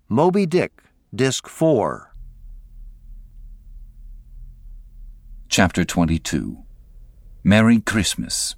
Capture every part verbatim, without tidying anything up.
Moby Dick, Disc four. Chapter twenty-two. Merry Christmas.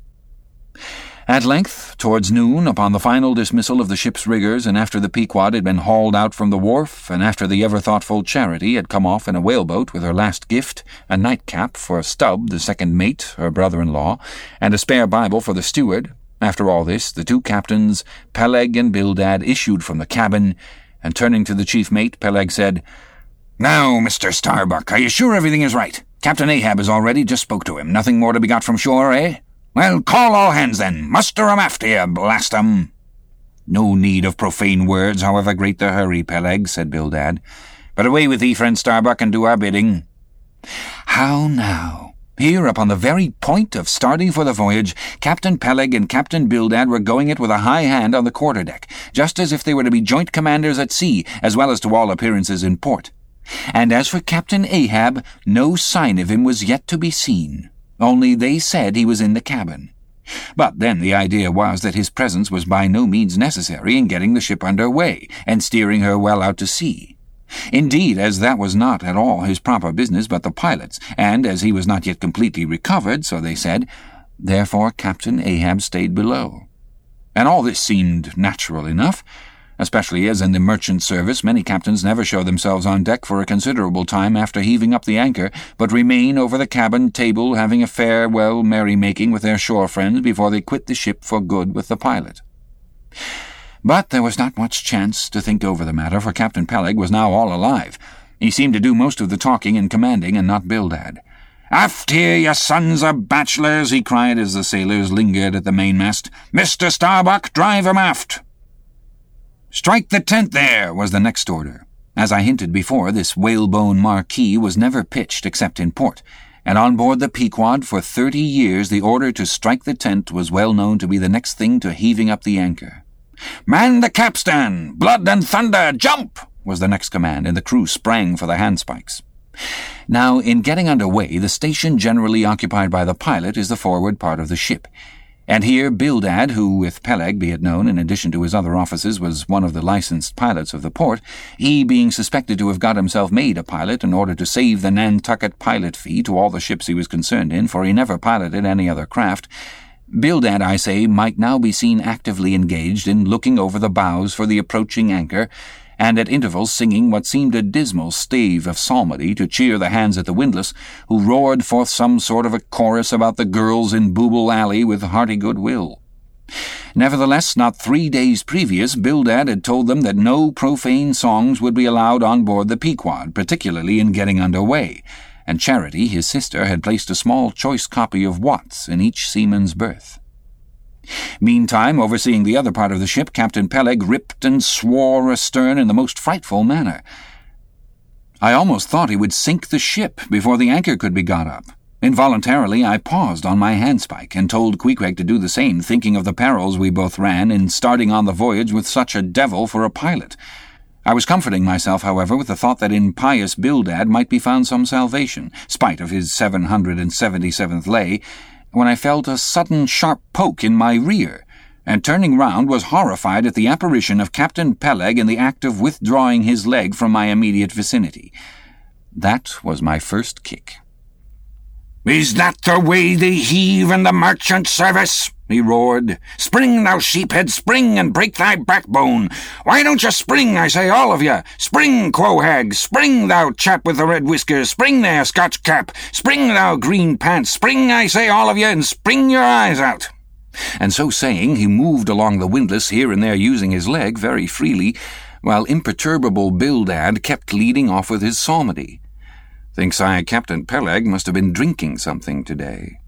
At length, towards noon, upon the final dismissal of the ship's riggers, and after the Pequod had been hauled out from the wharf, and after the ever-thoughtful Charity had come off in a whaleboat with her last gift, a nightcap for Stubb, the second mate, her brother-in-law, and a spare Bible for the steward, after all this, the two captains, Peleg and Bildad, issued from the cabin, and turning to the chief mate, Peleg said, "Now, Mister Starbuck, are you sure everything is right? Captain Ahab is all ready, just spoke to him. Nothing more to be got from shore, eh? Well, call all hands then. Muster 'em after you, blast 'em." "No need of profane words, however great the hurry, Peleg," said Bildad. "But away with thee, friend Starbuck, and do our bidding." How now? Here, upon the very point of starting for the voyage, Captain Peleg and Captain Bildad were going it with a high hand on the quarter-deck, just as if they were to be joint commanders at sea, as well as to all appearances in port. And as for Captain Ahab, no sign of him was yet to be seen, only they said he was in the cabin. But then the idea was that his presence was by no means necessary in getting the ship under way, and steering her well out to sea. Indeed, as that was not at all his proper business but the pilot's, and as he was not yet completely recovered, so they said, therefore Captain Ahab stayed below. And all this seemed natural enough, especially as in the merchant service many captains never show themselves on deck for a considerable time after heaving up the anchor, but remain over the cabin table having a farewell merry-making with their shore friends before they quit the ship for good with the pilot. But there was not much chance to think over the matter, for Captain Peleg was now all alive. He seemed to do most of the talking and commanding, and not Bildad. "Aft here, you sons of bachelors!" he cried as the sailors lingered at the mainmast. "Mister Starbuck, drive 'em aft!" "Strike the tent there," was the next order. As I hinted before, this whalebone marquee was never pitched except in port, and on board the Pequod for thirty years the order to strike the tent was well known to be the next thing to heaving up the anchor. "Man the capstan! Blood and thunder! Jump!" was the next command, and the crew sprang for the handspikes. Now, in getting under way, the station generally occupied by the pilot is the forward part of the ship, and here Bildad, who, with Peleg, be it known, in addition to his other offices, was one of the licensed pilots of the port, he being suspected to have got himself made a pilot in order to save the Nantucket pilot fee to all the ships he was concerned in, for he never piloted any other craft, Bildad, I say, might now be seen actively engaged in looking over the bows for the approaching anchor, and at intervals singing what seemed a dismal stave of psalmody to cheer the hands at the windlass, who roared forth some sort of a chorus about the girls in Booble Alley with hearty good will. Nevertheless, not three days previous, Bildad had told them that no profane songs would be allowed on board the Pequod, particularly in getting under way, and Charity, his sister, had placed a small choice copy of Watts in each seaman's berth. Meantime, overseeing the other part of the ship, Captain Peleg ripped and swore astern in the most frightful manner. I almost thought he would sink the ship before the anchor could be got up. Involuntarily I paused on my handspike, and told Queequeg to do the same, thinking of the perils we both ran in starting on the voyage with such a devil for a pilot. I was comforting myself, however, with the thought that in pious Bildad might be found some salvation, spite of his seven hundred and seventy-seventh lay, when I felt a sudden sharp poke in my rear, and turning round was horrified at the apparition of Captain Peleg in the act of withdrawing his leg from my immediate vicinity. That was my first kick. "Is that the way they heave in the merchant service?" he roared. "Spring, thou sheephead, spring, and break thy backbone! Why don't you spring, I say, all of you? Spring, quohag! Spring, thou chap with the red whiskers! Spring there, Scotch cap! Spring, thou green pants! Spring, I say, all of you, and spring your eyes out!" And so saying, he moved along the windlass, here and there using his leg very freely, while imperturbable Bildad kept leading off with his psalmody. Thinks I, Captain Peleg must have been drinking something today.